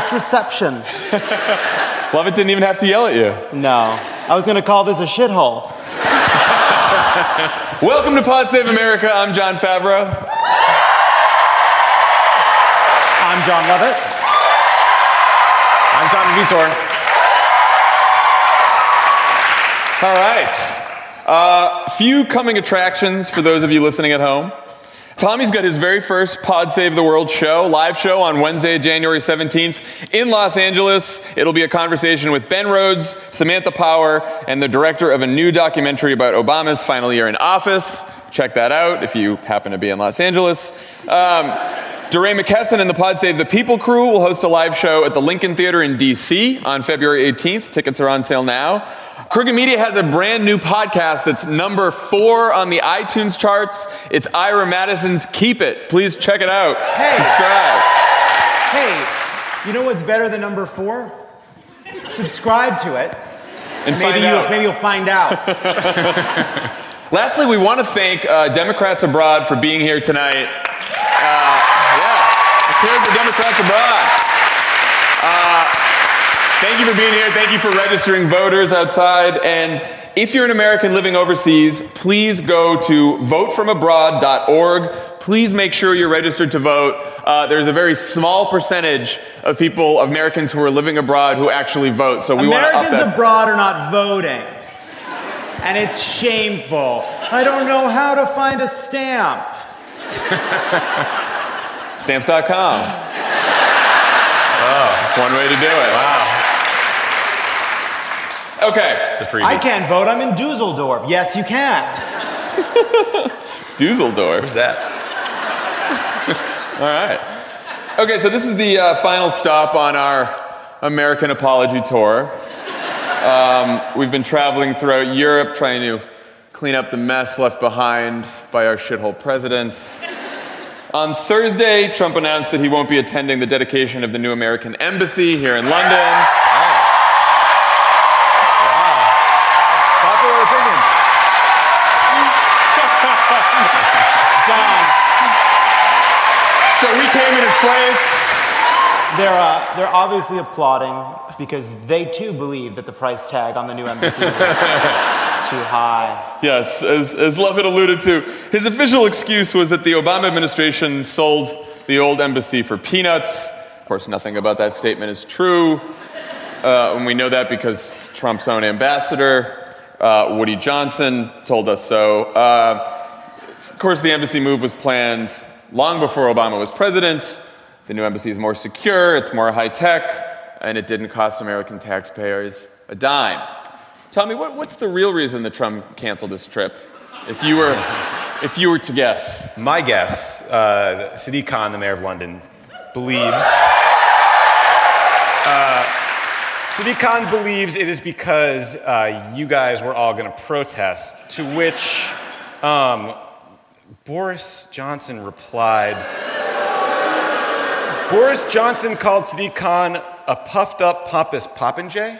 nice reception. Lovett didn't even have to yell at you. No. I was going to call this a shithole. Welcome to Pod Save America. I'm Jon Favreau. I'm Jon Lovett. I'm Tommy Vitor. All right. Few coming attractions for those of you listening at home. Tommy's got his very first Pod Save the World show, live show on Wednesday, January 17th in Los Angeles. It'll be a conversation with Ben Rhodes, Samantha Power, and the director of a new documentary about Obama's final year in office. Check that out if you happen to be in Los Angeles. DeRay McKesson and the Pod Save the People crew will host a live show at the Lincoln Theater in D.C. on February 18th. Tickets are on sale now. Crooked Media has a brand new podcast that's number 4 on the iTunes charts. It's Ira Madison's Keep It. Please check it out. Hey. Subscribe. Hey, you know what's better than number 4? Subscribe to it. And Maybe you'll find out. Lastly, we want to thank Democrats Abroad for being here tonight. Here's the Democrats Abroad. Thank you for being here. Thank you for registering voters outside. And if you're an American living overseas, please go to votefromabroad.org. Please make sure you're registered to vote. There's a very small percentage of people, Americans who are living abroad, who actually vote. So we want to up that. Americans abroad are not voting. And it's shameful. I don't know how to find a stamp. Stamps.com. Oh, that's one way to do it. Wow. Okay. It's a freebie. I can't vote. I'm in Dusseldorf. Yes, you can. Dusseldorf. Where's that? All right. Okay, so this is the final stop on our American Apology Tour. We've been traveling throughout Europe trying to clean up the mess left behind by our shithole president. On Thursday, Trump announced that he won't be attending the dedication of the new American embassy here in London. Wow. Popular opinion. John, So we came in his place. they're obviously applauding because they too believe that the price tag on the new embassy is too high. Yes, as Lovett alluded to, his official excuse was that the Obama administration sold the old embassy for peanuts. Of course, nothing about that statement is true. And we know that because Trump's own ambassador, Woody Johnson, told us so. Of course, the embassy move was planned long before Obama was president. The new embassy is more secure, it's more high-tech, and it didn't cost American taxpayers a dime. Tell me, what's the real reason that Trump canceled this trip? If you were to guess. My guess, Sadiq Khan, the mayor of London, believes... Sadiq Khan believes it is because you guys were all going to protest, to which Boris Johnson replied... Boris Johnson called Sadiq Khan a puffed-up, pompous popinjay?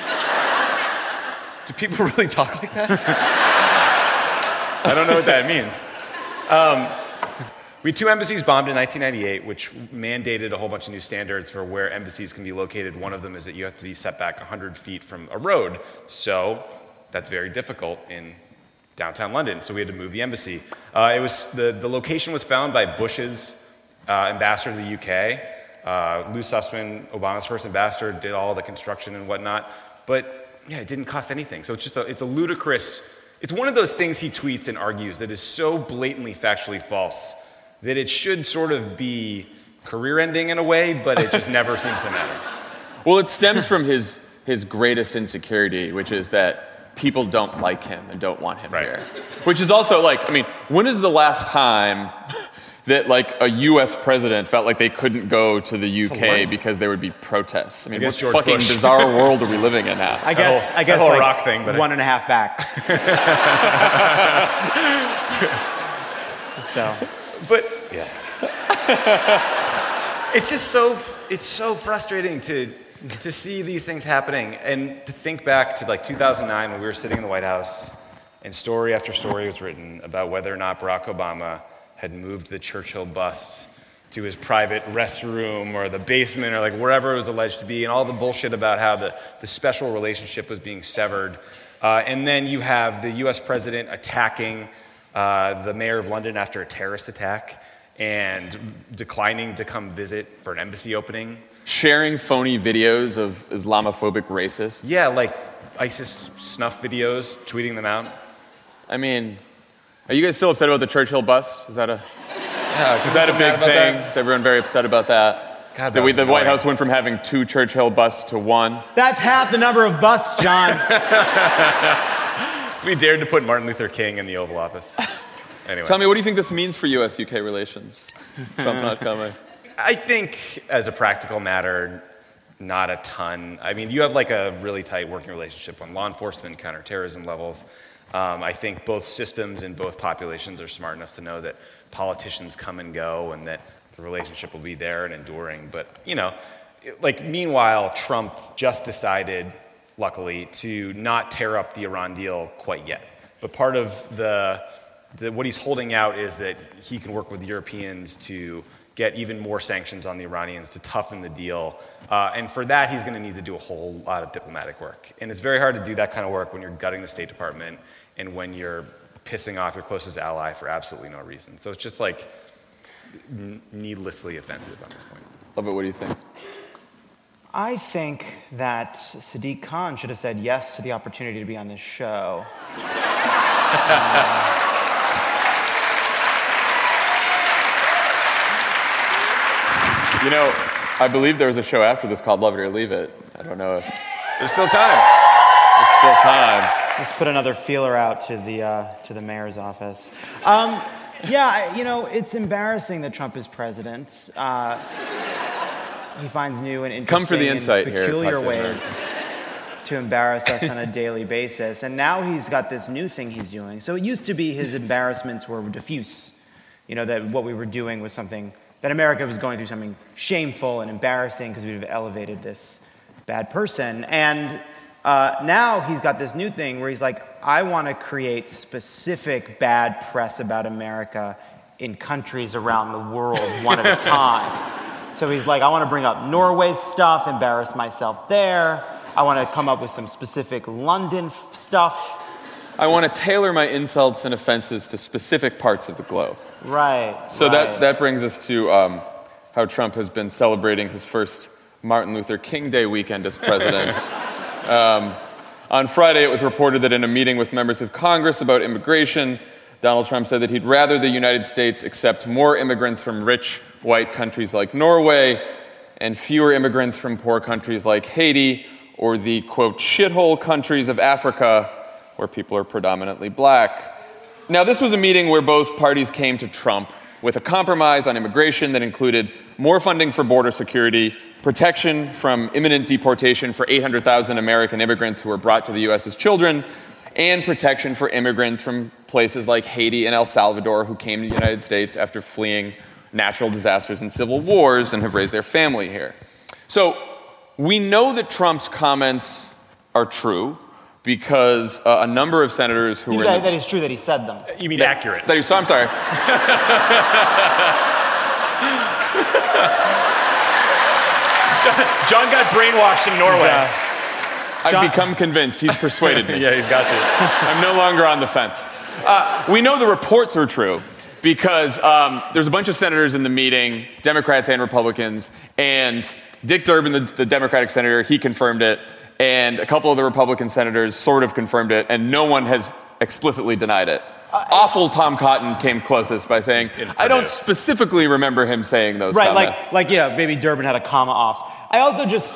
Do people really talk like that? I don't know what that means. We had 2 embassies bombed in 1998, which mandated a whole bunch of new standards for where embassies can be located. One of them is that you have to be set back 100 feet from a road. So that's very difficult in downtown London. So we had to move the embassy. The location was found by Bush's ambassador to the UK. Lou Sussman, Obama's first ambassador, did all the construction and whatnot. But yeah, it didn't cost anything. So it's a ludicrous, it's one of those things he tweets and argues that is so blatantly factually false that it should sort of be career-ending in a way, but it just never seems to matter. Well, it stems from his greatest insecurity, which is that people don't like him and don't want him here. Which is also when is the last time that a U.S. president felt like they couldn't go to the UK because there would be protests? I what George fucking Bush. bizarre world are we living in now? I guess the whole Iraq thing, but 1.5 back. So, but yeah, it's just so frustrating to see these things happening and to think back to 2009 when we were sitting in the White House and story after story was written about whether or not Barack Obama had moved the Churchill bust to his private restroom or the basement or like wherever it was alleged to be, and all the bullshit about how the special relationship was being severed. And then you have the US president attacking the mayor of London after a terrorist attack and declining to come visit for an embassy opening. Sharing phony videos of Islamophobic racists. Yeah, like ISIS snuff videos, tweeting them out. I mean, are you guys still upset about the Churchill bust? Is that a big thing? Is everyone very upset about that? God, the White House went from having 2 Churchill busts to 1. That's half the number of busts, John. So we dared to put Martin Luther King in the Oval Office. Anyway. Tell me, what do you think this means for US-UK relations? Trump not coming. I think, as a practical matter, not a ton. I mean, you have like a really tight working relationship on law enforcement, counterterrorism levels. I think both systems and both populations are smart enough to know that politicians come and go and that the relationship will be there and enduring. But, meanwhile, Trump just decided, luckily, to not tear up the Iran deal quite yet. But part of what he's holding out is that he can work with Europeans to get even more sanctions on the Iranians to toughen the deal. And for that, he's going to need to do a whole lot of diplomatic work. And it's very hard to do that kind of work when you're gutting the State Department and when you're pissing off your closest ally for absolutely no reason. So it's just like needlessly offensive on this point. Love it. What do you think? I think that Sadiq Khan should have said yes to the opportunity to be on this show. I believe there was a show after this called Love It or Leave It. I don't know if... There's still time. There's still time. Let's put another feeler out to the mayor's office. It's embarrassing that Trump is president. He finds new and interesting Come for the insight and peculiar here, ways to embarrass us on a daily basis. And now he's got this new thing he's doing. So it used to be his embarrassments were diffuse. That what we were doing was something, that America was going through something shameful and embarrassing because we've elevated this bad person. And now he's got this new thing where he's like, I want to create specific bad press about America in countries around the world one at a time. So he's like, I want to bring up Norway stuff, embarrass myself there. I want to come up with some specific London stuff. I want to tailor my insults and offenses to specific parts of the globe. Right. So that brings us to how Trump has been celebrating his first Martin Luther King Day weekend as president. On Friday, it was reported that in a meeting with members of Congress about immigration, Donald Trump said that he'd rather the United States accept more immigrants from rich white countries like Norway and fewer immigrants from poor countries like Haiti or the, quote, shithole countries of Africa where people are predominantly black. Now, this was a meeting where both parties came to Trump with a compromise on immigration that included more funding for border security, protection from imminent deportation for 800,000 American immigrants who were brought to the U.S. as children, and protection for immigrants from places like Haiti and El Salvador who came to the United States after fleeing natural disasters and civil wars and have raised their family here. So we know that Trump's comments are true because a number of senators who were... That is true that he said them. You mean accurate. I'm sorry. John got brainwashed in Norway. I've become convinced. He's persuaded me. Yeah, he's got you. I'm no longer on the fence. We know the reports are true because there's a bunch of senators in the meeting, Democrats and Republicans, and Dick Durbin, the Democratic senator, he confirmed it, and a couple of the Republican senators sort of confirmed it, and no one has explicitly denied it. Awful Tom Cotton came closest by saying, I don't specifically remember him saying those comments. Right, maybe Durbin had a comma off. I also just...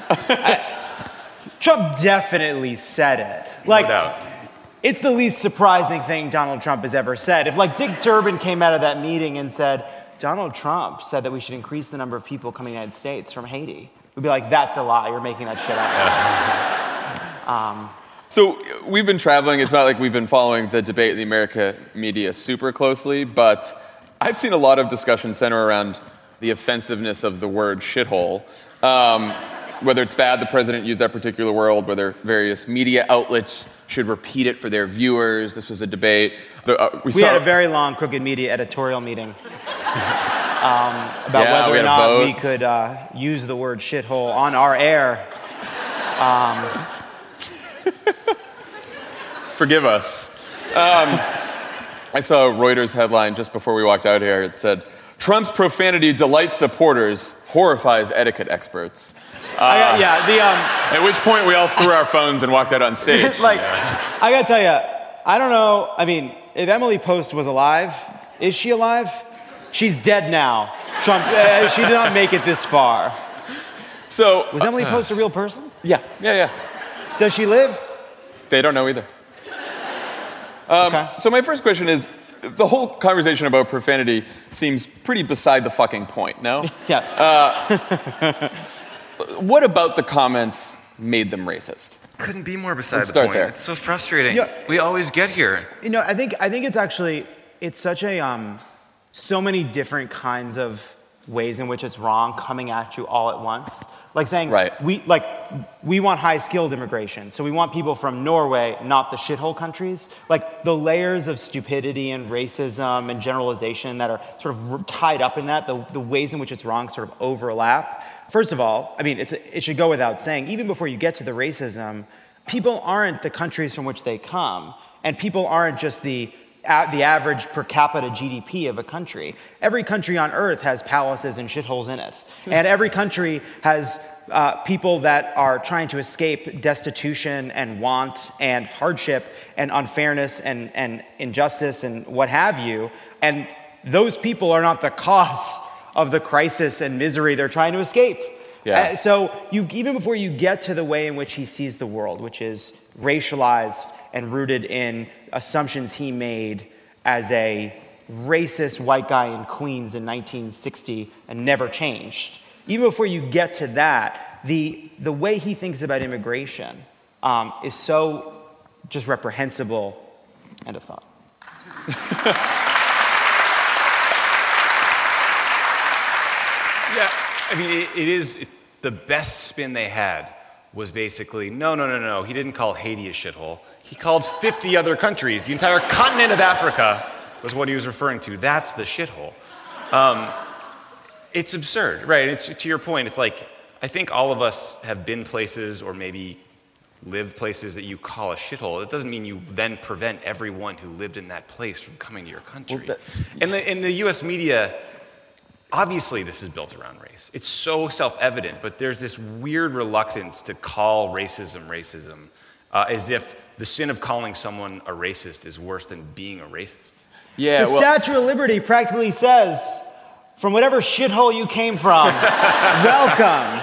Trump definitely said it. No doubt. It's the least surprising thing Donald Trump has ever said. If Dick Durbin came out of that meeting and said, Donald Trump said that we should increase the number of people coming to the United States from Haiti, we'd be like, that's a lie. You're making that shit up. So we've been traveling. It's not like we've been following the debate in the American media super closely, but I've seen a lot of discussion center around the offensiveness of the word shithole. Whether it's bad the president used that particular word, whether various media outlets should repeat it for their viewers. This was a debate. We had a very long Crooked Media editorial meeting. about Yeah, we whether or had a not vote. we could use the word shithole on our air. Forgive us. I saw a Reuters headline just before we walked out here. It said, Trump's profanity delights supporters, horrifies etiquette experts. At which point we all threw our phones and walked out on stage. I gotta tell you, I don't know. I mean, if Emily Post was alive, is she alive? She's dead now. Trump, she did not make it this far. So Was Emily Post a real person? yeah. Does she live? They don't know either. Okay. So my first question is, the whole conversation about profanity seems pretty beside the fucking point, no? Yeah. What about the comments made them racist? Couldn't be more beside Let's the start point. there. It's so frustrating. Yeah. We always get here. I think it's such a so many different kinds of ways in which it's wrong coming at you all at once. Like saying Right. we want high-skilled immigration, so we want people from Norway, not the shithole countries. Like the layers of stupidity and racism and generalization that are sort of tied up in that, the ways in which it's wrong sort of overlap. First of all, I mean, it should go without saying, even before you get to the racism, people aren't the countries from which they come, and people aren't just the average per capita GDP of a country. Every country on earth has palaces and shitholes in it. And every country has people that are trying to escape destitution and want and hardship and unfairness and injustice and what have you. And those people are not the cause of the crisis and misery they're trying to escape. Yeah. So even before you get to the way in which he sees the world, which is racialized and rooted in assumptions he made as a racist white guy in Queens in 1960 and never changed. Even before you get to that, the way he thinks about immigration is so just reprehensible. End of thought. Yeah, I mean, the best spin they had was basically, no. He didn't call Haiti a shithole. He called 50 other countries. The entire continent of Africa was what he was referring to. That's the shithole. It's absurd, right? It's to your point. It's like, I think all of us have been places or maybe lived places that you call a shithole. It doesn't mean you then prevent everyone who lived in that place from coming to your country. And the U.S. media, obviously this is built around race. It's so self-evident, but there's this weird reluctance to call racism, as if the sin of calling someone a racist is worse than being a racist. Yeah, The Statue of Liberty practically says, from whatever shithole you came from, welcome.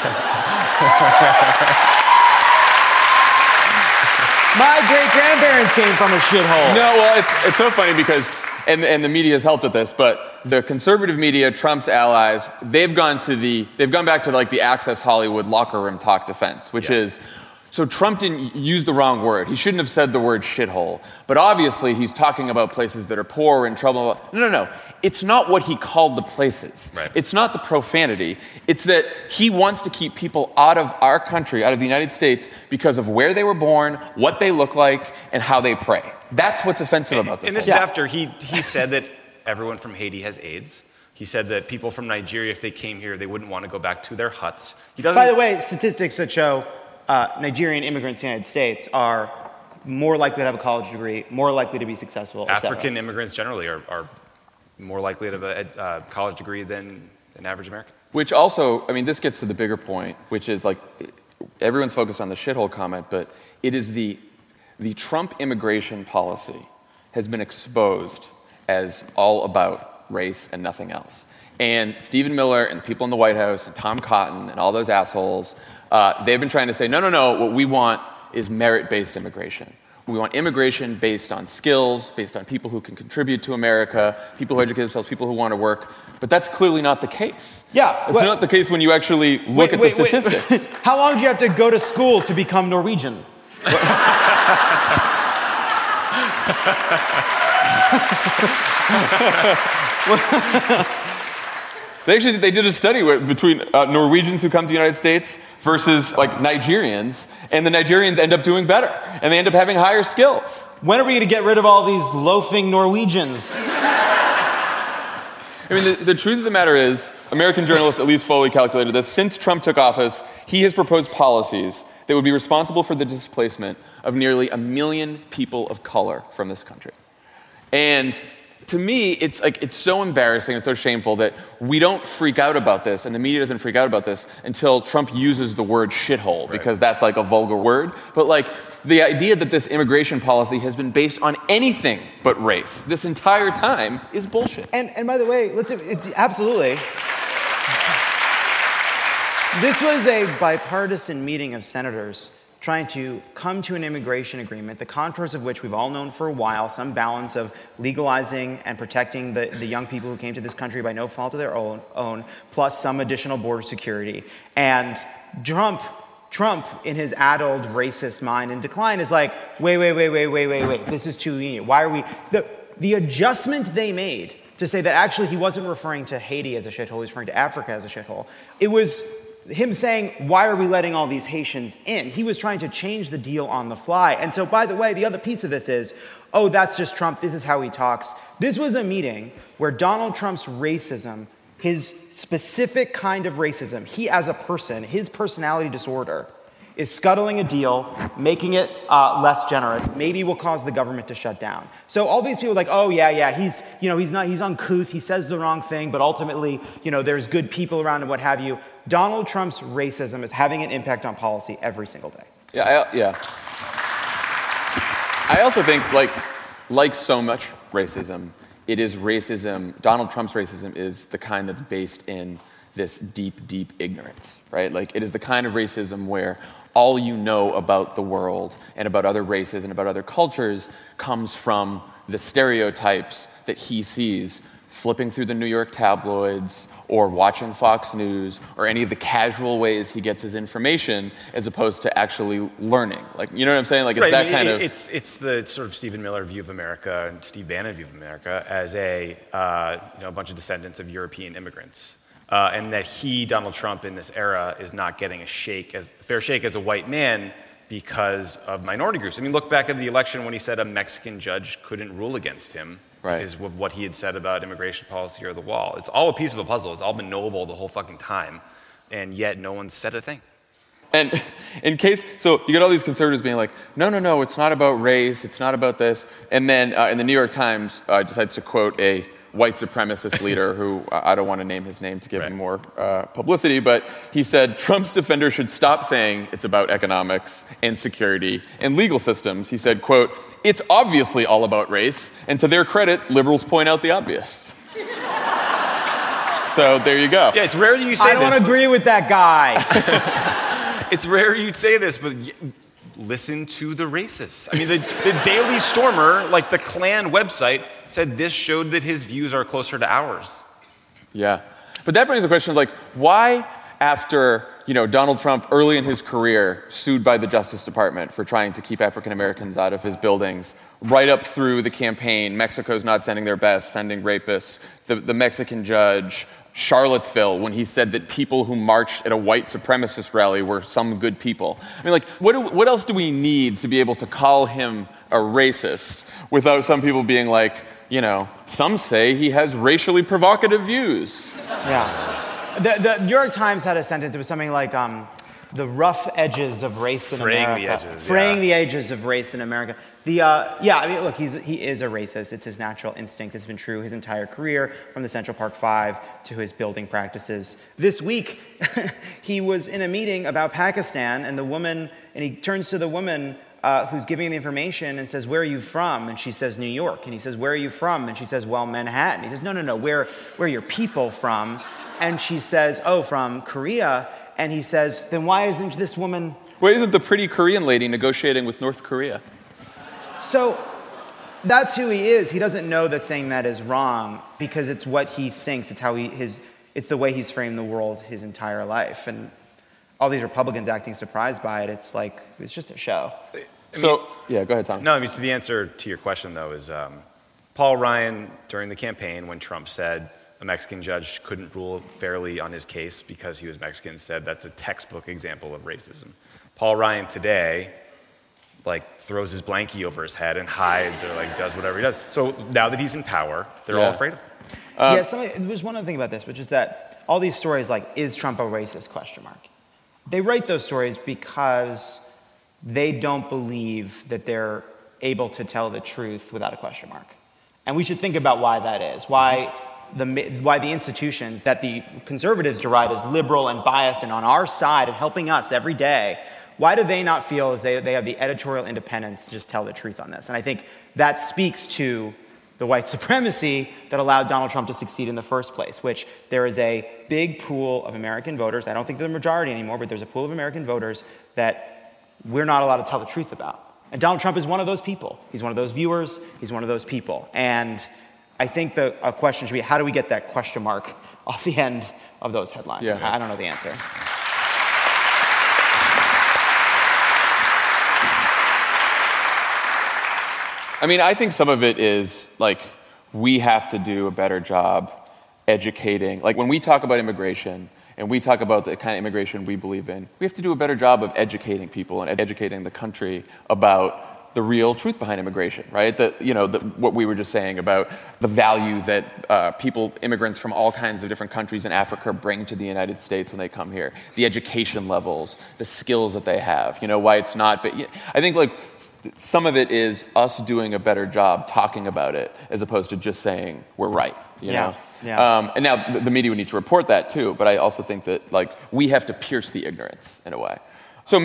My great-grandparents came from a shithole. No, well, it's so funny because, and the media has helped with this, but the conservative media, Trump's allies, they've gone back to like the Access Hollywood locker room talk defense, which is, so Trump didn't use the wrong word. He shouldn't have said the word shithole. But obviously he's talking about places that are poor and trouble. No. It's not what he called the places. Right. It's not the profanity. It's that he wants to keep people out of our country, out of the United States, because of where they were born, what they look like, and how they pray. That's what's offensive about this. And this is after he said that everyone from Haiti has AIDS. He said that people from Nigeria, if they came here, they wouldn't want to go back to their huts. By the way, statistics that show Nigerian immigrants in the United States are more likely to have a college degree, more likely to be successful, et cetera. African immigrants generally are more likely to have a college degree than an average American. Which also, I mean, this gets to the bigger point, which is like, everyone's focused on the shithole comment, but it is the Trump immigration policy has been exposed as all about race and nothing else. And Stephen Miller and the people in the White House and Tom Cotton and all those assholes, they've been trying to say, no, what we want is merit-based immigration. We want immigration based on skills, based on people who can contribute to America, people who educate themselves, people who want to work. But that's clearly not the case. Yeah. It's not the case when you actually look at the statistics. How long do you have to go to school to become Norwegian? They did a study between Norwegians who come to the United States versus like Nigerians, and the Nigerians end up doing better, and they end up having higher skills. When are we going to get rid of all these loafing Norwegians? I mean, the truth of the matter is, American journalists, at least Foley, calculated this. Since Trump took office, he has proposed policies that would be responsible for the displacement of nearly 1 million people of color from this country. And to me, it's so embarrassing and so shameful that we don't freak out about this, and the media doesn't freak out about this until Trump uses the word shithole, because that's like a vulgar word. But like the idea that this immigration policy has been based on anything but race this entire time is bullshit. And by the way, absolutely. This was a bipartisan meeting of senators trying to come to an immigration agreement, the contours of which we've all known for a while, some balance of legalizing and protecting the young people who came to this country by no fault of their own, plus some additional border security. And Trump, in his addled racist mind in decline, is like, wait, this is too lenient. Why are we... The adjustment they made to say that actually he wasn't referring to Haiti as a shithole, he was referring to Africa as a shithole, it was him saying, why are we letting all these Haitians in? He was trying to change the deal on the fly. And so, by the way, the other piece of this is, oh, that's just Trump, this is how he talks. This was a meeting where Donald Trump's racism, his specific kind of racism, he as a person, his personality disorder, is scuttling a deal, making it less generous, maybe will cause the government to shut down. So all these people are like, oh yeah, he's uncouth, he says the wrong thing, but ultimately, there's good people around and what have you. Donald Trump's racism is having an impact on policy every single day. Yeah. I also think, like so much racism, it is racism, Donald Trump's racism is the kind that's based in this deep, deep ignorance, right? Like, it is the kind of racism where all you know about the world and about other races and about other cultures comes from the stereotypes that he sees flipping through the New York tabloids or watching Fox News or any of the casual ways he gets his information as opposed to actually learning. Like, you know what I'm saying? Like, it's right, kind of... It's the sort of Stephen Miller view of America and Steve Bannon view of America as a bunch of descendants of European immigrants. And that Donald Trump, in this era, is not getting a fair shake as a white man because of minority groups. I mean, look back at the election when he said a Mexican judge couldn't rule against him because of what he had said about immigration policy or the wall. It's all a piece of a puzzle. It's all been knowable the whole fucking time, and yet no one's said a thing. And so you get all these conservatives being like, no, it's not about race, it's not about this. And then in the New York Times decides to quote a white supremacist leader who I don't want to name his name to give him more publicity, but he said Trump's defender should stop saying it's about economics and security and legal systems. He said, quote, it's obviously all about race, and to their credit, liberals point out the obvious. So there you go. Yeah, it's rare that you say this. I don't agree with that guy. It's rare you'd say this, but listen to the racists. I mean, the Daily Stormer, like the Klan website, said this showed that his views are closer to ours. Yeah. But that brings the question of, like, why after, Donald Trump early in his career sued by the Justice Department for trying to keep African Americans out of his buildings, right up through the campaign, Mexico's not sending their best, sending rapists, the Mexican judge, Charlottesville, when he said that people who marched at a white supremacist rally were some good people. I mean, like, what else do we need to be able to call him a racist without some people being like, some say he has racially provocative views. Yeah. The New York Times had a sentence, it was something like, the rough edges of race in America. Fraying the edges of race in America. Look, he is a racist. It's his natural instinct. It's been true his entire career, from the Central Park Five to his building practices. This week, he was in a meeting about Pakistan, and he turns to the woman who's giving the information and says, where are you from? And she says, New York. And he says, where are you from? And she says, well, Manhattan. He says, no, where are your people from? And she says, oh, from Korea. And he says, then why isn't this woman... Why isn't the pretty Korean lady negotiating with North Korea? So that's who he is. He doesn't know that saying that is wrong because it's what he thinks. It's it's the way he's framed the world his entire life. And all these Republicans acting surprised by it, it's like, it's just a show. Go ahead, Tom. No, the answer to your question, though, is Paul Ryan, during the campaign, when Trump said a Mexican judge couldn't rule fairly on his case because he was Mexican, said that's a textbook example of racism. Paul Ryan today, throws his blankie over his head and hides or, does whatever he does. So now that he's in power, they're all afraid of him. There's one other thing about this, which is that all these stories like, is Trump a racist, ? They write those stories because they don't believe that they're able to tell the truth without a question mark. And we should think about why that is, why the institutions that the conservatives deride as liberal and biased and on our side and helping us every day, why do they not feel as they have the editorial independence to just tell the truth on this? And I think that speaks to the white supremacy that allowed Donald Trump to succeed in the first place, which there is a big pool of American voters, I don't think they're the majority anymore, but there's a pool of American voters that we're not allowed to tell the truth about. And Donald Trump is one of those people. He's one of those viewers. He's one of those people. And I think a question should be, how do we get that question mark off the end of those headlines? Yeah. I don't know the answer. I mean, I think some of it is, like, we have to do a better job educating. Like, when we talk about immigration and we talk about the kind of immigration we believe in, we have to do a better job of educating people and educating the country about the real truth behind immigration, right? What we were just saying about the value that immigrants from all kinds of different countries in Africa bring to the United States when they come here, the education levels, the skills that they have, why it's not. But I think like some of it is us doing a better job talking about it as opposed to just saying we're right. You know? Yeah. And now the media would need to report that too, but I also think that like we have to pierce the ignorance in a way. So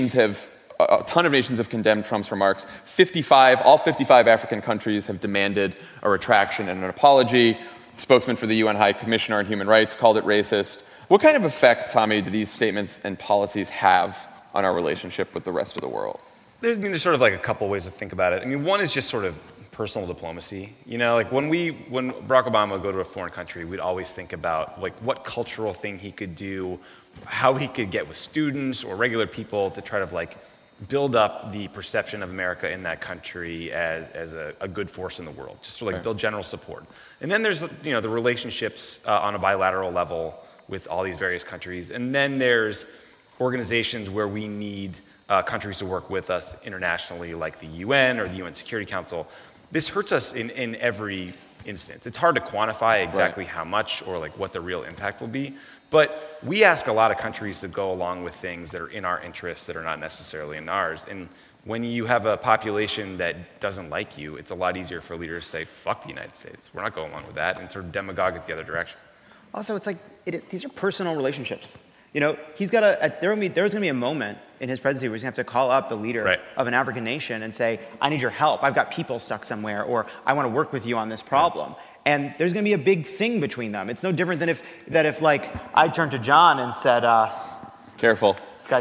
a ton of nations have condemned Trump's remarks. All 55 African countries have demanded a retraction and an apology. The spokesman for the UN High Commissioner on Human Rights called it racist. What kind of effect, Tommy, do these statements and policies have on our relationship with the rest of the world? There's sort of like a couple ways to think about it. I mean, one is just sort of personal diplomacy. Like when Barack Obama would go to a foreign country, we'd always think about like what cultural thing he could do, how he could get with students or regular people to try to like build up the perception of America in that country as a good force in the world, just to like build general support. And then there's the relationships on a bilateral level with all these various countries. And then there's organizations where we need countries to work with us internationally, like the UN or the UN Security Council. This hurts us in every instance. It's hard to quantify exactly how much or like what the real impact will be. But we ask a lot of countries to go along with things that are in our interests that are not necessarily in ours. And when you have a population that doesn't like you, it's a lot easier for leaders to say, fuck the United States. We're not going along with that, and sort of demagogue it the other direction. Also, it's like, these are personal relationships. There's going to be a moment in his presidency where he's going to have to call up the leader of an African nation and say, I need your help. I've got people stuck somewhere, or I want to work with you on this problem. And there's going to be a big thing between them. It's no different than if like, I turned to John and said, careful. This guy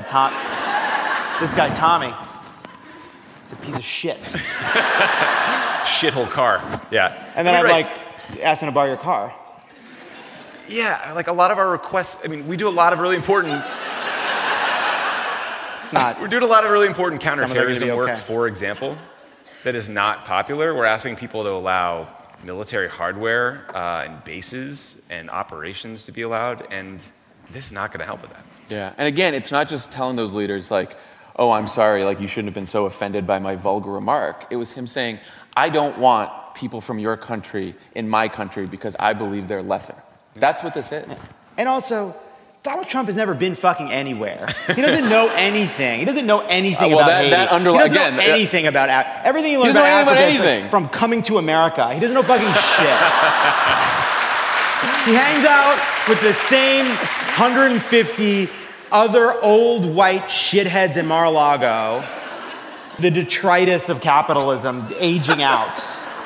Tommy, is a piece of shit. Shithole car, yeah. And then like asked him to borrow your car. Yeah, like a lot of our requests, we do a lot of really important... We're doing a lot of really important counterterrorism work, for example, that is not popular. We're asking people to allow military hardware and bases and operations to be allowed, and this is not going to help with that. Yeah, and again, it's not just telling those leaders like, oh, I'm sorry, like you shouldn't have been so offended by my vulgar remark. It was him saying, I don't want people from your country in my country because I believe they're lesser. That's what this is. And also, Donald Trump has never been fucking anywhere. He doesn't know anything. He doesn't know anything about Haiti. He doesn't know anything about Africa. Everything he learned about Africa is like from Coming to America. He doesn't know fucking shit. He hangs out with the same 150 other old white shitheads in Mar-a-Lago. The detritus of capitalism aging out.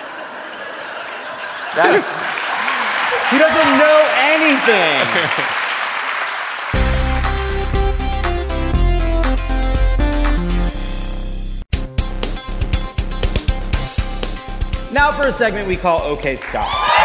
He doesn't know anything. Now for a segment we call OK Stop.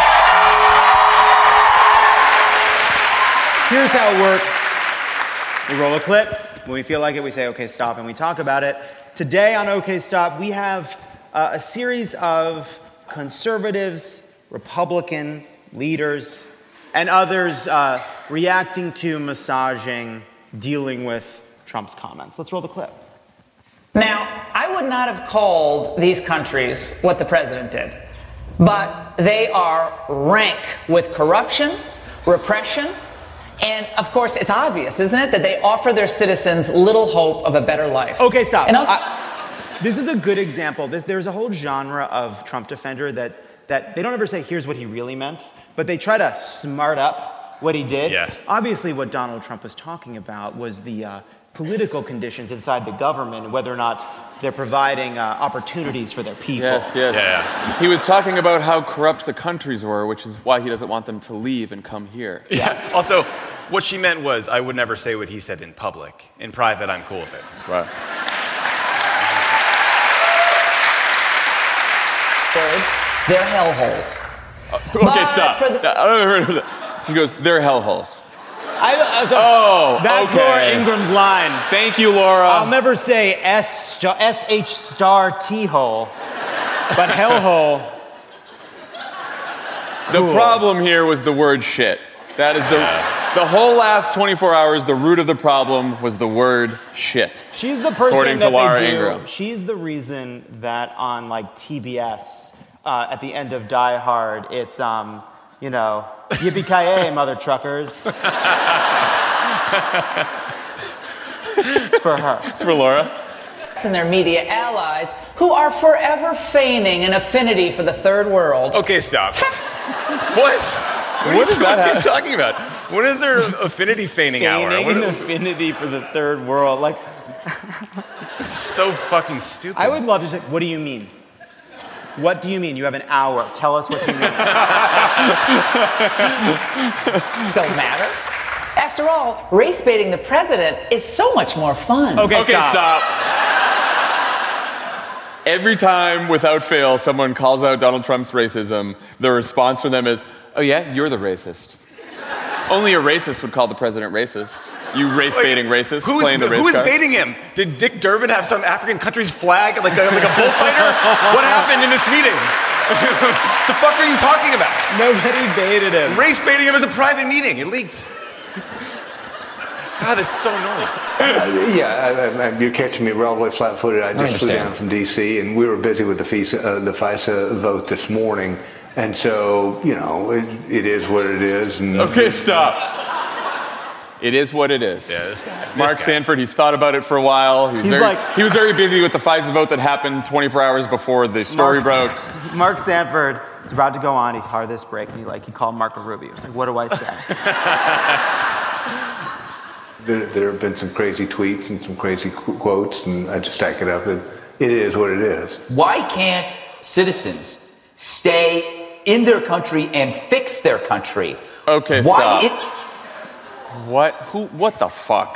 Here's how it works. We roll a clip. When we feel like it, we say OK Stop, and we talk about it. Today on OK Stop, we have a series of conservatives, Republican leaders, and others reacting to, massaging, dealing with Trump's comments. Let's roll the clip. Now, I would not have called these countries what the president did. but they are rank with corruption, repression, and of course it's obvious, isn't it, that they offer their citizens little hope of a better life. Okay, stop. And This is a good example. There's a whole genre of Trump defender that they don't ever say, here's what he really meant, but they try to smart up what he did. Yeah. Obviously, what Donald Trump was talking about was the political conditions inside the government and whether or not they're providing opportunities for their people. Yes, yes. Yeah. He was talking about how corrupt the countries were, which is why he doesn't want them to leave and come here. Yeah. Also, what she meant was, I would never say what he said in public. In private, I'm cool with it. Right. words, they're hellholes. Okay, But stop. for the- I don't ever heard of that. He goes, they're hellholes. That's okay. Laura Ingram's line. Thank you, Laura. I'll never say SH star T-hole, but hellhole. The Cool. problem here was the word shit. That is the whole last 24 hours, the root of the problem was the word shit. She's the person According that to Laura they do. Ingraham. She's the reason that on like TBS at the end of Die Hard, it's yippee-ki-yay, mother truckers. It's for her. It's for Laura. And their media allies who are forever feigning an affinity for the third world. Okay, stop. What? What are you talking about? When is there affinity feigning hour? Feigning an affinity for the third world. Like, So fucking stupid. I would love to say, what do you mean? What do you mean? You have an hour. Tell us what you mean. Still matter? After all, race baiting the president is so much more fun. Okay, Okay, stop. Every time, without fail, someone calls out Donald Trump's racism, the response from them is, oh yeah, you're the racist. Only a racist would call the president racist. You race-baiting racist, playing the race Who is card. baiting him? Did Dick Durbin have some African country's flag, like a bullfighter? What happened in this meeting? The fuck are you talking about? Nobody baited him. Race baiting him as a private meeting. It leaked. God, that's so annoying. You're catching me relatively flat-footed. I just flew down from D.C. and we were busy with the FISA vote this morning, and so it is what it is. And Okay, stop. It is what it is. Yeah, this guy. Mark Sanford, he's thought about it for a while. He was very busy with the FISA vote that happened 24 hours before the story broke. Mark Sanford was about to go on. He called this break, and he called Marco Rubio. He was like, what do I say? There have been some crazy tweets and some crazy quotes, and I just stack it up. It is what it is. Why can't citizens stay in their country and fix their country? Okay, stop. What? Who? What the fuck?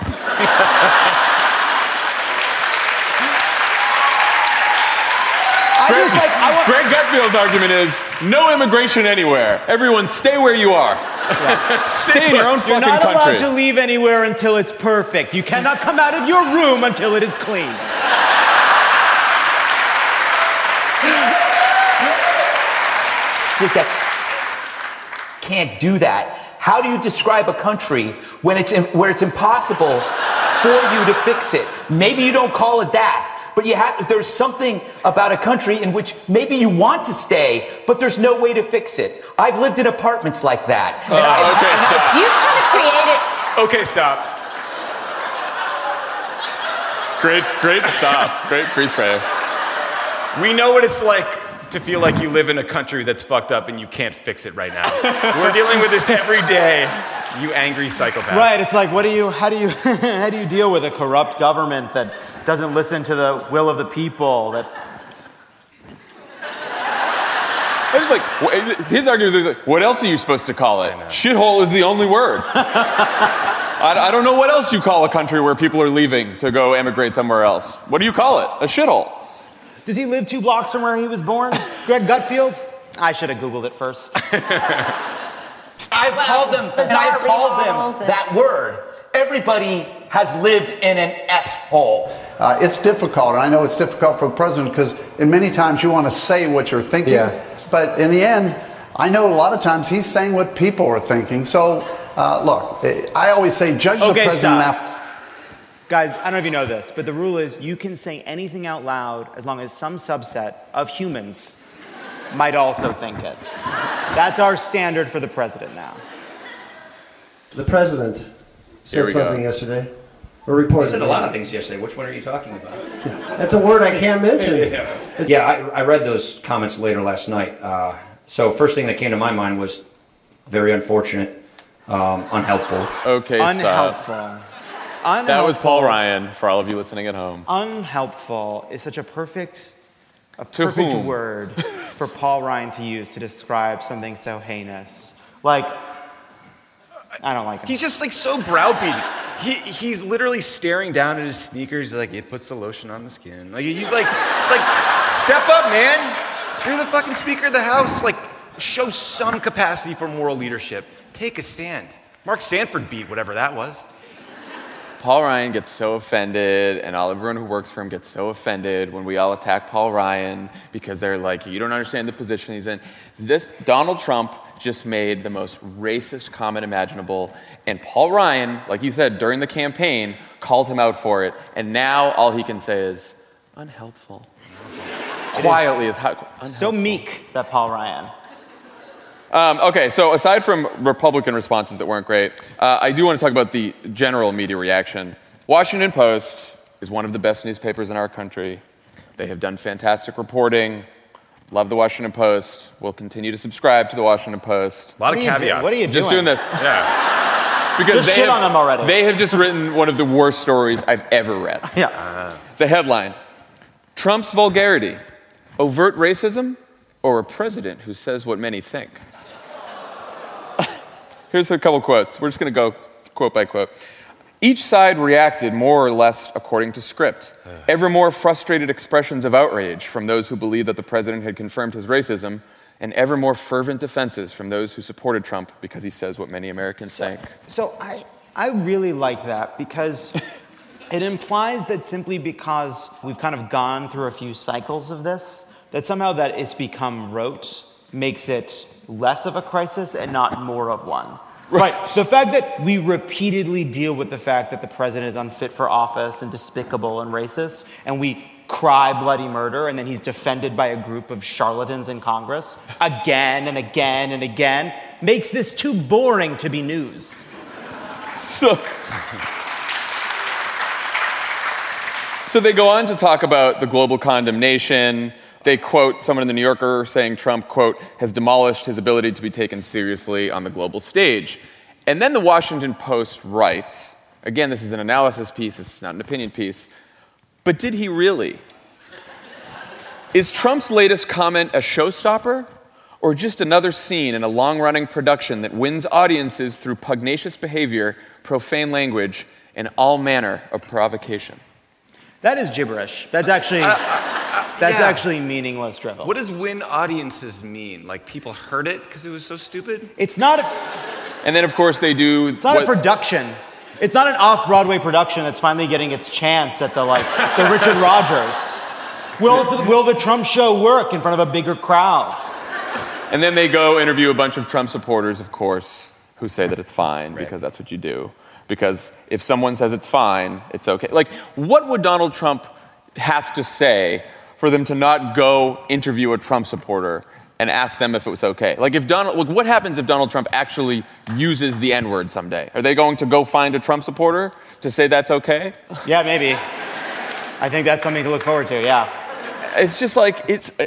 Greg Gutfield's argument is no immigration anywhere. Everyone stay where you are. Yeah. Stay in your own fucking country. You're not allowed to leave anywhere until it's perfect. You cannot come out of your room until it is clean. Can't do that. How do you describe a country where it's impossible for you to fix it? Maybe you don't call it that. But there's something about a country in which maybe you want to stay, but there's no way to fix it. I've lived in apartments like that. Stop. You kind of created. Okay, stop. Great stop. Great freeze frame. We know what it's like to feel like you live in a country that's fucked up and you can't fix it right now. We're dealing with this every day, you angry psychopath. Right, it's like, how do you how do you deal with a corrupt government that doesn't listen to the will of the people? His argument is like, what else are you supposed to call it? Shithole is the only word. I don't know what else you call a country where people are leaving to go emigrate somewhere else. What do you call it? A shithole. Does he live 2 blocks from where he was born? Greg Gutfield? I should have Googled it first. I've called them that word. Everybody has lived in an S-hole. It's difficult, and I know it's difficult for the president because many times you want to say what you're thinking, but in the end, I know a lot of times he's saying what people are thinking. So, look, I always say judge the president after. Guys, I don't know if you know this, but the rule is you can say anything out loud as long as some subset of humans might also think it. That's our standard for the president now. The president said something yesterday. Or He reported. said a lot of things yesterday. Which one are you talking about? That's a word I can't mention. Yeah, I read those comments later last night. So first thing that came to my mind was very unfortunate, unhelpful. Okay, stop. Unhelpful. That was Paul Ryan, for all of you listening at home. Unhelpful is such a perfect To whom? word for Paul Ryan to use to describe something so heinous. Like, I don't like him. He's just like so browbeaten. He's literally staring down at his sneakers like it puts the lotion on the skin. Like he's like, it's like, step up, man. You're the fucking Speaker of the House. Like, show some capacity for moral leadership. Take a stand. Mark Sanford beat whatever that was. Paul Ryan gets so offended, and everyone who works for him gets so offended when we all attack Paul Ryan because they're like, you don't understand the position he's in. Donald Trump just made the most racist comment imaginable, and Paul Ryan, like you said, during the campaign, called him out for it, and now all he can say is, unhelpful. Quietly is unhelpful. So meek, that Paul Ryan. Okay, so aside from Republican responses that weren't great, I do want to talk about the general media reaction. Washington Post is one of the best newspapers in our country. They have done fantastic reporting. Love the Washington Post. We'll continue to subscribe to the Washington Post. A lot of caveats. What are you doing? Just doing this. Yeah. Because Just shit on them already. They have just written one of the worst stories I've ever read. Yeah. The headline, Trump's vulgarity, overt racism, or a president who says what many think? Here's a couple quotes. We're just going to go quote by quote. Each side reacted more or less according to script. Ever more frustrated expressions of outrage from those who believed that the president had confirmed his racism, and ever more fervent defenses from those who supported Trump because he says what many Americans think. So I really like that because it implies that simply because we've kind of gone through a few cycles of this, that somehow that it's become rote makes it less of a crisis and not more of one. Right. The fact that we repeatedly deal with the fact that the president is unfit for office and despicable and racist, and we cry bloody murder, and then he's defended by a group of charlatans in Congress again and again and again, makes this too boring to be news. So they go on to talk about the global condemnation. They quote someone in the New Yorker saying Trump, quote, has demolished his ability to be taken seriously on the global stage. And then the Washington Post writes, again, this is an analysis piece, this is not an opinion piece, but did he really? Is Trump's latest comment a showstopper, or just another scene in a long-running production that wins audiences through pugnacious behavior, profane language, and all manner of provocation? That is gibberish. That's actually meaningless drivel. What does win audiences mean? Like people heard it because it was so stupid? It's not And then, of course, they do... It's not a production. It's not an off-Broadway production that's finally getting its chance at the Richard Rogers. Will the Trump show work in front of a bigger crowd? And then they go interview a bunch of Trump supporters, of course, who say that it's fine because that's what you do. Because if someone says it's fine, it's okay. Like, what would Donald Trump have to say for them to not go interview a Trump supporter and ask them if it was okay? Like, what happens if Donald Trump actually uses the N-word someday? Are they going to go find a Trump supporter to say that's okay? Yeah, maybe. I think that's something to look forward to, yeah. It's just like,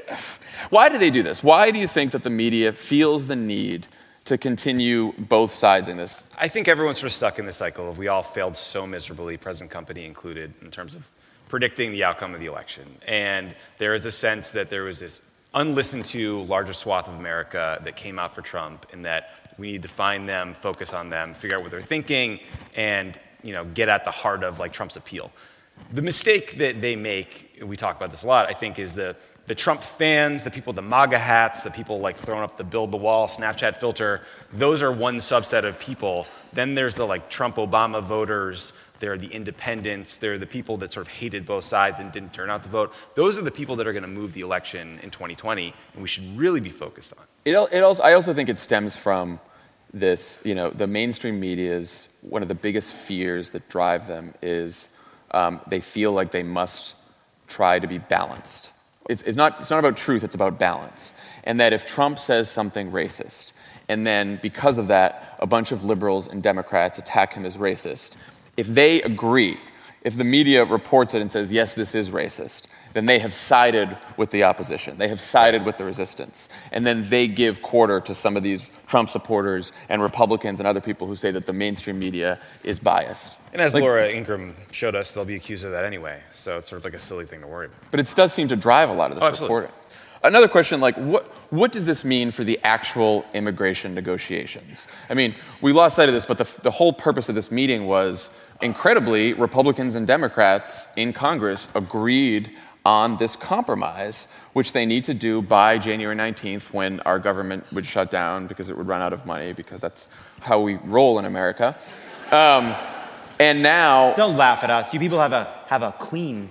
why do they do this? Why do you think that the media feels the need to continue both sides in this? I think everyone's sort of stuck in this cycle of we all failed so miserably, present company included, in terms of predicting the outcome of the election. And there is a sense that there was this unlistened to larger swath of America that came out for Trump, and that we need to find them, focus on them, figure out what they're thinking, and get at the heart of Trump's appeal. The mistake that they make, we talk about this a lot, I think, is the Trump fans, the people with the MAGA hats, the people throwing up the build the wall Snapchat filter, those are one subset of people. Then there's the Trump-Obama voters, they're the independents, they're the people that sort of hated both sides and didn't turn out to vote. Those are the people that are going to move the election in 2020, and we should really be focused on. I also think it stems from this, the mainstream media's, one of the biggest fears that drive them is they feel like they must try to be balanced. It's not about truth, it's about balance. And that if Trump says something racist, and then because of that, a bunch of liberals and Democrats attack him as racist, if they agree, if the media reports it and says, yes, this is racist, then they have sided with the opposition. They have sided with the resistance. And then they give quarter to some of these Trump supporters and Republicans and other people who say that the mainstream media is biased. And as Laura Ingraham showed us, they'll be accused of that anyway. So it's sort of like a silly thing to worry about. But it does seem to drive a lot of this reporting. Another question, like, what does this mean for the actual immigration negotiations? I mean, we lost sight of this, but the whole purpose of this meeting was, incredibly, Republicans and Democrats in Congress agreed on this compromise, which they need to do by January 19th when our government would shut down because it would run out of money, because that's how we roll in America. And now... Don't laugh at us. You people have a queen.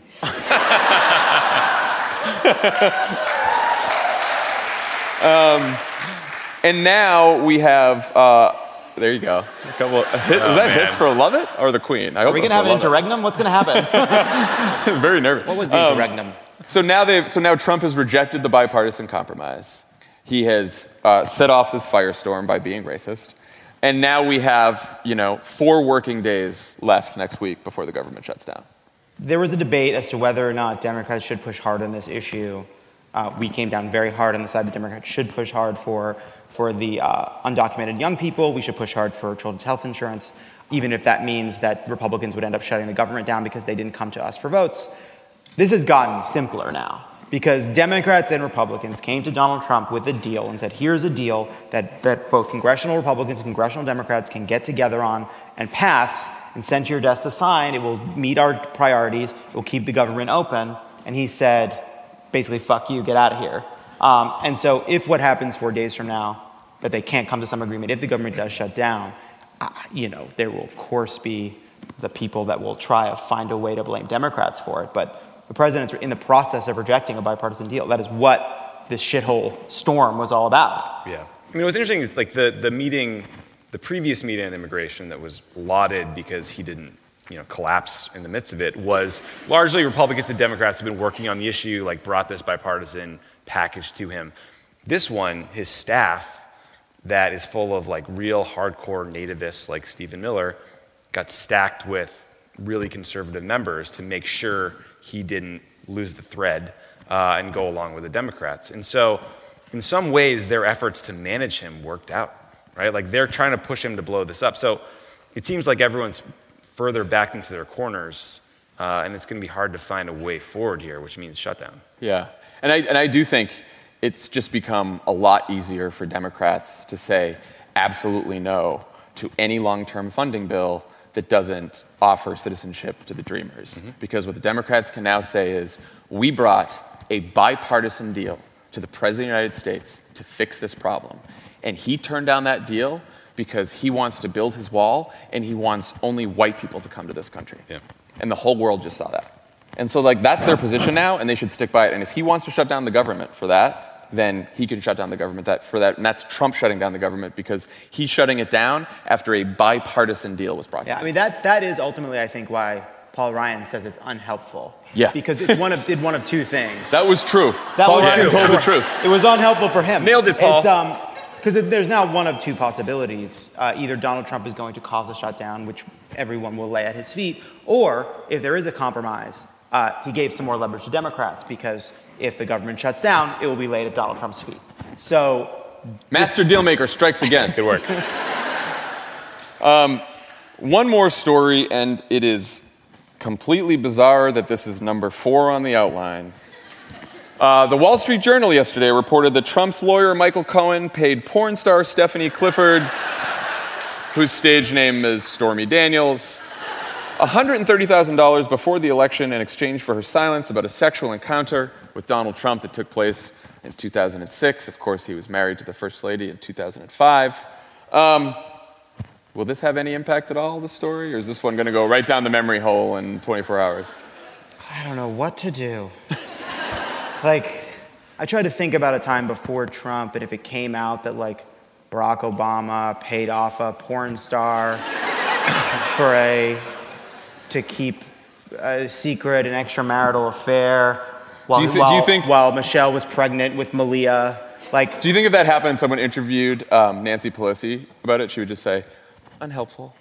And now we have, there you go. A couple of, was that hiss for Love It or the Queen? Are we going to have an interregnum? What's going to happen? Very nervous. What was the interregnum? So now Trump has rejected the bipartisan compromise. He has set off this firestorm by being racist. And now we have, 4 working days left next week before the government shuts down. There was a debate as to whether or not Democrats should push hard on this issue. We came down very hard on the side that Democrats should push hard for the undocumented young people. We should push hard for children's health insurance, even if that means that Republicans would end up shutting the government down because they didn't come to us for votes. This has gotten simpler now because Democrats and Republicans came to Donald Trump with a deal and said, here's a deal that both congressional Republicans and congressional Democrats can get together on and pass and send to your desk to sign. It will meet our priorities. It will keep the government open. And he said, basically, fuck you, get out of here. And so if what happens 4 days from now, that they can't come to some agreement, if the government does shut down, there will, of course, be the people that will try to find a way to blame Democrats for it. But the president's in the process of rejecting a bipartisan deal. That is what this shithole storm was all about. Yeah. I mean, what's interesting is like the previous meeting on immigration that was lauded because he didn't collapse in the midst of it, was largely Republicans and Democrats have been working on the issue, like brought this bipartisan package to him. This one, his staff, that is full of like real hardcore nativists like Stephen Miller, got stacked with really conservative members to make sure he didn't lose the thread and go along with the Democrats. And so, in some ways, their efforts to manage him worked out, right? Like they're trying to push him to blow this up. So it seems like everyone's further back into their corners, and it's going to be hard to find a way forward here, which means shutdown. Yeah, and I do think it's just become a lot easier for Democrats to say absolutely no to any long-term funding bill that doesn't offer citizenship to the Dreamers. Mm-hmm. Because what the Democrats can now say is, we brought a bipartisan deal to the President of the United States to fix this problem. And he turned down that deal because he wants to build his wall, and he wants only white people to come to this country. Yeah. And the whole world just saw that. And so, that's their position now, and they should stick by it. And if he wants to shut down the government for that, then he can shut down the government for that. And that's Trump shutting down the government because he's shutting it down after a bipartisan deal was brought to him. I mean, that is ultimately, I think, why Paul Ryan says it's unhelpful. Yeah. Because it did one of two things. That was true. Paul Ryan told the truth. It was unhelpful for him. Nailed it, Paul. Because there's now one of two possibilities. Either Donald Trump is going to cause a shutdown, which everyone will lay at his feet, or if there is a compromise, he gave some more leverage to Democrats, because if the government shuts down, it will be laid at Donald Trump's feet. So, Master Dealmaker strikes again. Good work. One more story, and it is completely bizarre that this is number 4 on the outline. The Wall Street Journal yesterday reported that Trump's lawyer, Michael Cohen, paid porn star Stephanie Clifford, whose stage name is Stormy Daniels, $130,000 before the election in exchange for her silence about a sexual encounter with Donald Trump that took place in 2006. Of course, he was married to the First Lady in 2005. Will this have any impact at all, this story? Or is this one going to go right down the memory hole in 24 hours? I don't know what to do. It's like, I tried to think about a time before Trump, and if it came out that, Barack Obama paid off a porn star to keep a secret, an extramarital affair. While, do you think while Michelle was pregnant with Malia, like? Do you think if that happened, someone interviewed Nancy Pelosi about it, she would just say, unhelpful?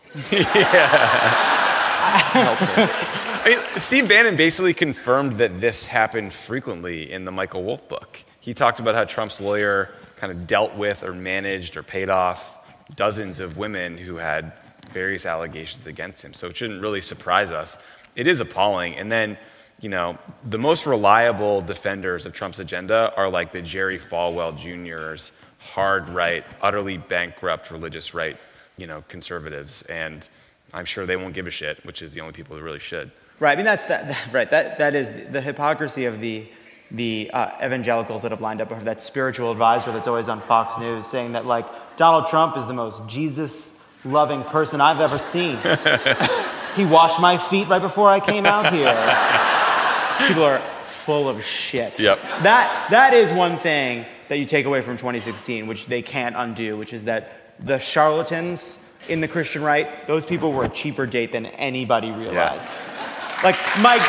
I mean, Steve Bannon basically confirmed that this happened frequently in the Michael Wolff book. He talked about how Trump's lawyer kind of dealt with or managed or paid off dozens of women who had various allegations against him. So it shouldn't really surprise us. It is appalling. And then, you know, the most reliable defenders of Trump's agenda are like the Jerry Falwell Jr.'s hard right, utterly bankrupt religious right, you know, conservatives. And I'm sure they won't give a shit, which is the only people who really should. Right. I mean, that is the hypocrisy of the evangelicals that have lined up for that spiritual advisor that's always on Fox News saying that, like, Donald Trump is the most Jesus-loving person I've ever seen. He washed my feet right before I came out here. People are full of shit. Yep. That is one thing that you take away from 2016, which they can't undo, which is that the charlatans in the Christian right, those people were a cheaper date than anybody realized. Yeah. Like Mike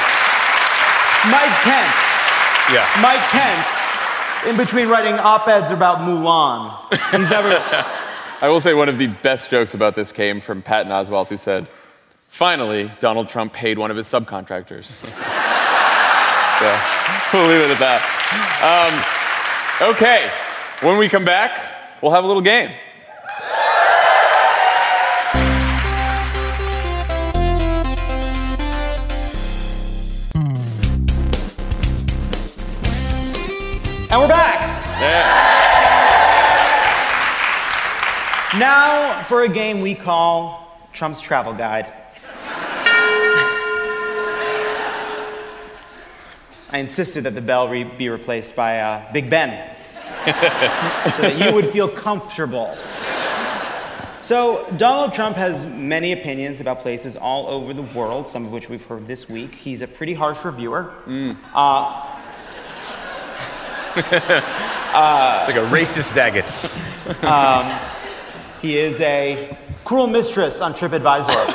Pence, in between writing op-eds about Mulan, he's never... I will say one of the best jokes about this came from Patton Oswalt, who said, finally, Donald Trump paid one of his subcontractors. So, we'll leave it at that. Okay, when we come back, we'll have a little game. And we're back. Yeah. Now for a game we call Trump's Travel Guide. I insisted that the bell be replaced by Big Ben, so that you would feel comfortable. So Donald Trump has many opinions about places all over the world, some of which we've heard this week. He's a pretty harsh reviewer. It's like a racist Zagat's. He is a cruel mistress on TripAdvisor.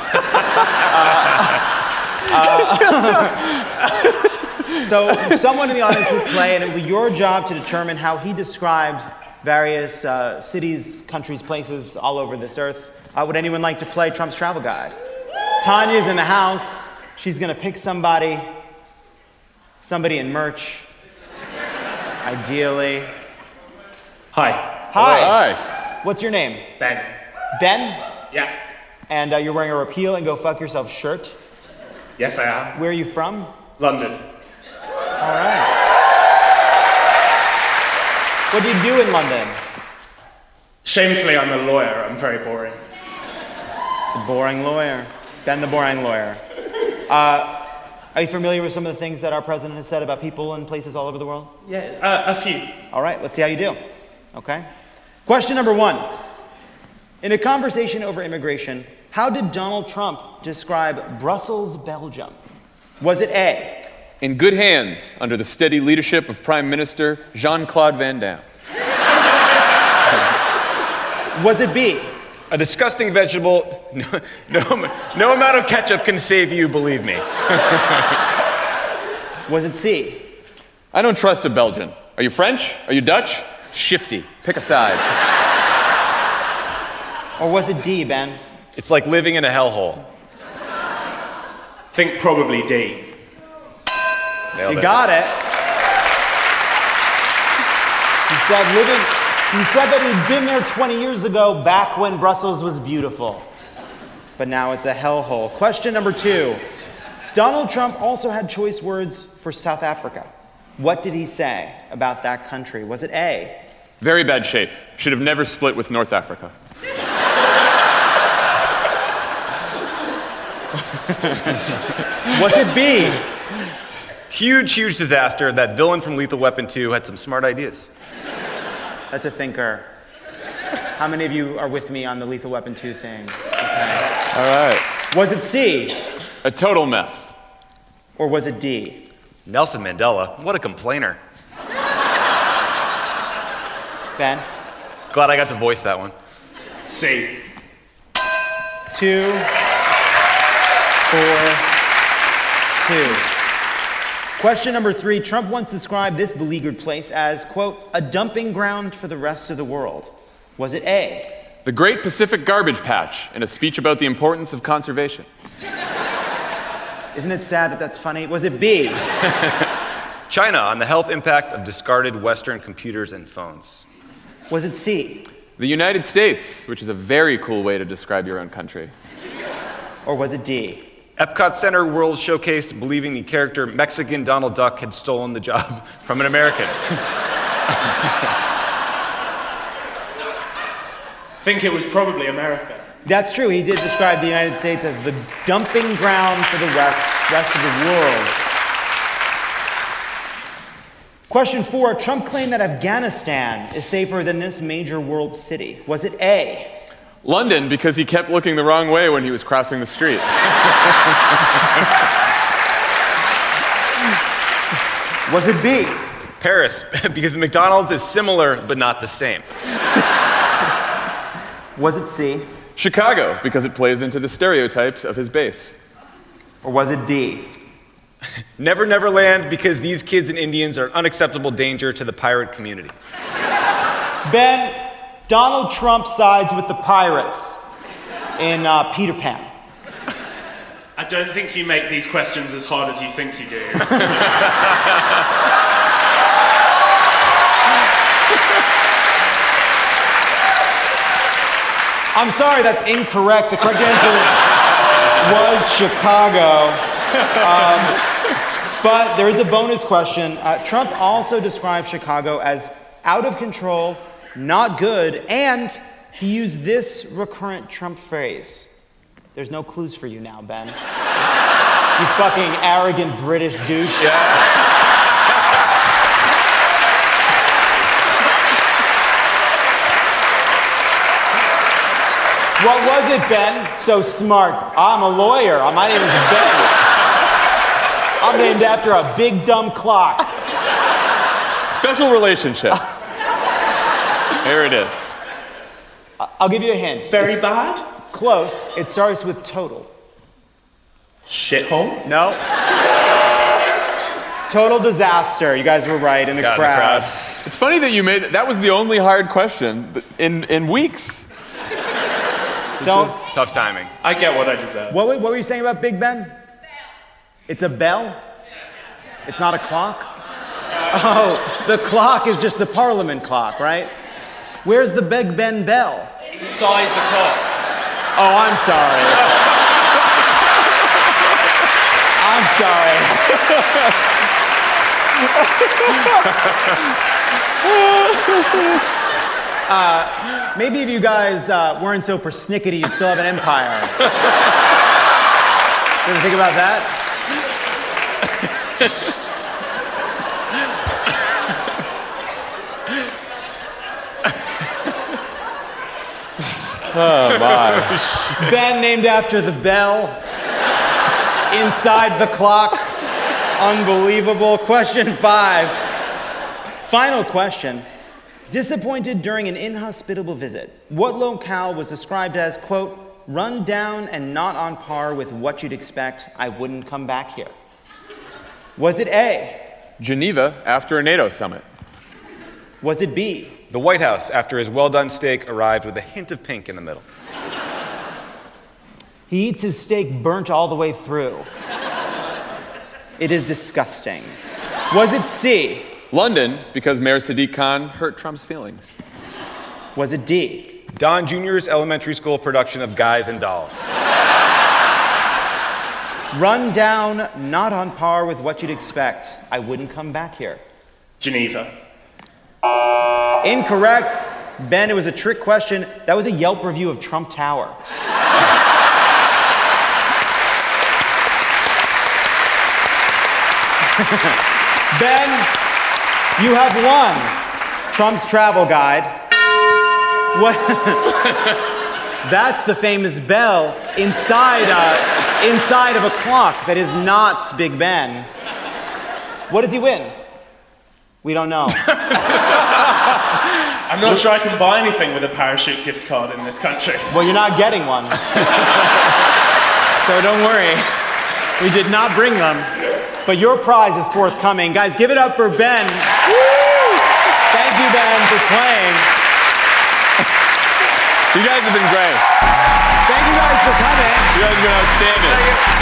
So someone in the audience would play, and it would be your job to determine how he described various cities, countries, places all over this earth. Would anyone like to play Trump's Travel Guide? Tanya's in the house. She's going to pick somebody in merch. Ideally. Hi. Hi. What's your name? Ben. Ben? Yeah. And you're wearing a Repeal and Go Fuck Yourself shirt? Yes, I am. Where are you from? London. All right. What do you do in London? Shamefully, I'm a lawyer. I'm very boring. The boring lawyer. Ben the boring lawyer. Are you familiar with some of the things that our president has said about people and places all over the world? Yeah, a few. All right, let's see how you do. Okay. Question number 1. In a conversation over immigration, how did Donald Trump describe Brussels, Belgium? Was it A? In good hands, under the steady leadership of Prime Minister Jean-Claude Van Damme. Was it B? A disgusting vegetable. No amount of ketchup can save you, believe me. Was it C? I don't trust a Belgian. Are you French? Are you Dutch? Shifty. Pick a side. Or was it D, Ben? It's like living in a hellhole. Think probably D. Nailed You it. got it. He said that he'd been there 20 years ago, back when Brussels was beautiful. But now it's a hellhole. Question number 2. Donald Trump also had choice words for South Africa. What did he say about that country? Was it A? Very bad shape. Should have never split with North Africa. Was it B? Huge disaster. That villain from Lethal Weapon 2 had some smart ideas. That's a thinker. How many of you are with me on the Lethal Weapon 2 thing? Okay. All right. Was it C? A total mess. Or was it D? Nelson Mandela. What a complainer. Ben? Glad I got to voice that one. C. 2, 4, 2. Question number 3. Trump once described this beleaguered place as, quote, a dumping ground for the rest of the world. Was it A? The Great Pacific Garbage Patch, in a speech about the importance of conservation. Isn't it sad that that's funny? Was it B? China on the health impact of discarded Western computers and phones. Was it C? The United States, which is a very cool way to describe your own country. Or was it D? Epcot Center World Showcase believing the character Mexican Donald Duck had stolen the job from an American. I think it was probably America. That's true. He did describe the United States as the dumping ground for the rest of the world. Question 4. Trump claimed that Afghanistan is safer than this major world city. Was it A? London, because he kept looking the wrong way when he was crossing the street. Was it B? Paris, because the McDonald's is similar but not the same. Was it C? Chicago, because it plays into the stereotypes of his base. Or was it D? Never Never Land, because these kids and Indians are an unacceptable danger to the pirate community. Ben, Donald Trump sides with the pirates in Peter Pan. I don't think you make these questions as hard as you think you do. I'm sorry, that's incorrect. The correct answer was Chicago. But there is a bonus question. Trump also described Chicago as out of control, not good, and he used this recurrent Trump phrase. There's no clues for you now, Ben. You fucking arrogant British douche. Yeah. What was it, Ben? So smart. I'm a lawyer. My name is Ben. I'm named after a big dumb clock. Special relationship. Here it is. I'll give you a hint. Very bad? Close. It starts with total. Shithole? No. Total disaster. You guys were right in the crowd. It's funny that you made that was the only hard question in weeks. Tough timing. I get what I deserve. What were you saying about Big Ben? It's a bell? It's not a clock? Oh, the clock is just the Parliament clock, right? Where's the Big Ben bell? Inside the clock. Oh, I'm sorry. I'm sorry. Maybe if you guys weren't so persnickety, you'd still have an empire. You ever think about that? Oh, my. Ben named after the bell. Inside the clock. Unbelievable. Question 5. Final question. Disappointed during an inhospitable visit, what locale was described as, quote, run down and not on par with what you'd expect? I wouldn't come back here. Was it A? Geneva after a NATO summit. Was it B? The White House after his well-done steak arrived with a hint of pink in the middle. He eats his steak burnt all the way through. It is disgusting. Was it C? London, because Mayor Sadiq Khan hurt Trump's feelings. Was it D? Don Jr.'s elementary school production of Guys and Dolls. Run down, not on par with what you'd expect. I wouldn't come back here. Geneva. Incorrect. Ben, it was a trick question. That was a Yelp review of Trump Tower. Ben, you have won Trump's travel guide. What? That's the famous bell inside of a clock that is not Big Ben. What does he win? We don't know. I'm not sure I can buy anything with a parachute gift card in this country. Well, you're not getting one. So don't worry. We did not bring them. But your prize is forthcoming. Guys, give it up for Ben. Woo! Thank you, Ben, for playing. You guys have been great. Thank you guys for coming. You guys have been outstanding.